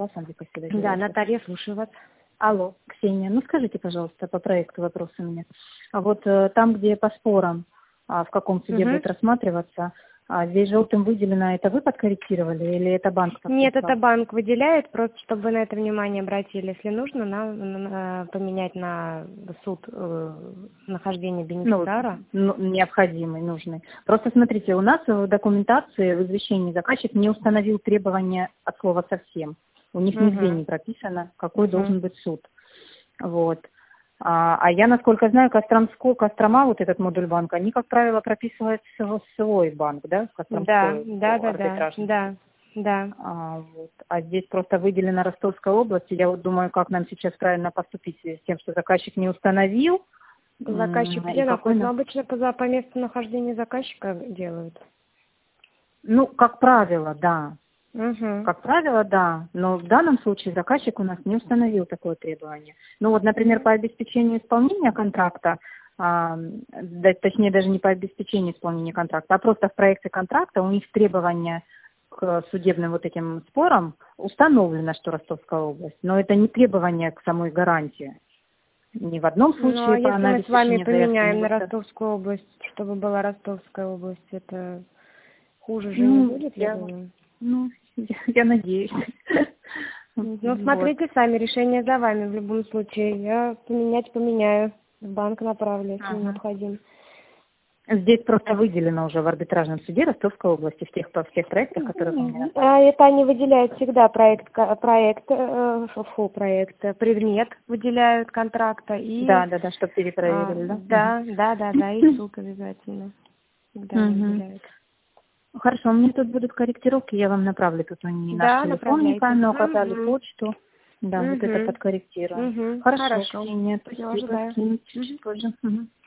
запасом вы посюда Да, делаете. Наталья, слушаю вас. Алло, Ксения, ну скажите, пожалуйста, по проекту вопрос у меня. А вот там, где по спорам, в каком суде будет рассматриваться, здесь желтым выделено, это вы подкорректировали или это банк Нет, подписал? это банк выделяет, просто чтобы вы на это внимание обратили. Если нужно, поменять на суд нахождение бенефициара. Необходимый, нужный. Просто смотрите, у нас в документации, в извещении заказчик не установил требования от слова совсем. У них нигде не прописано, какой должен быть суд. Вот. А я, насколько знаю, Кострома, вот этот модуль банка, они, как правило, прописывают свой банк, да? Костромской арбитражный. Да. Вот. А здесь просто выделена Ростовская область. И я вот думаю, как нам сейчас правильно поступить с тем, что заказчик не установил. Заказчик где находится? Обычно по месту нахождения заказчика делают. Ну, как правило, да. Как правило, да. Но в данном случае заказчик у нас не установил такое требование. Ну вот, например, по обеспечению исполнения контракта, точнее даже не по обеспечению исполнения контракта, а просто в проекте контракта у них требования к судебным вот этим спорам установлено, что Ростовская область. Но это не требование к самой гарантии. Ни в одном случае Но если мы с вами поменяем на заявки Ростовскую область, чтобы была Ростовская область, это хуже же не будет, я думаю. Я надеюсь. Ну, смотрите сами, решение за вами в любом случае. Я поменяю. В банк направлю, если необходимо. Здесь просто выделено уже в арбитражном суде Ростовской области, в тех проектах, которые у меня. Это они выделяют всегда предмет выделяют контракта и... Да, чтобы перепроверили, да? Да, и суд обязательно. Всегда выделяют. Хорошо, у меня тут будут корректировки, я вам направлю, тут они наш телефон неправильно указали, почту. Да, вот это подкорректируем. Хорошо, Ксения, спасибо. Скинуть чуть позже.